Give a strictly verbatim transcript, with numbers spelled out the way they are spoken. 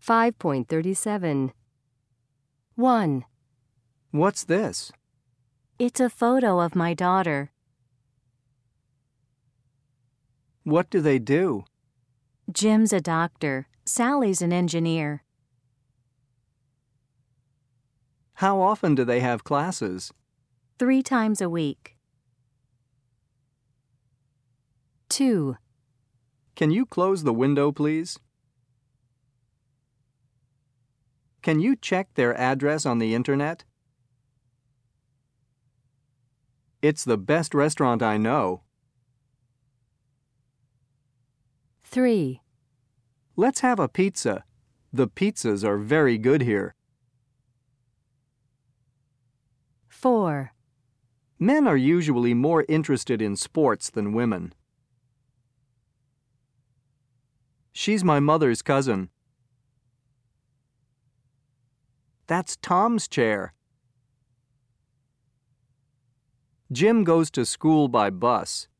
five point three seven. one. What's this? It's a photo of my daughter. What do they do? Jim's a doctor. Sally's an engineer. How often do they have classes? Three times a week. two. Can you close the window, please? Can you check their address on the internet? It's the best restaurant I know. three. Let's have a pizza. The pizzas are very good here. four. Men are usually more interested in sports than women. She's my mother's cousin. That's Tom's chair. Jim goes to school by bus.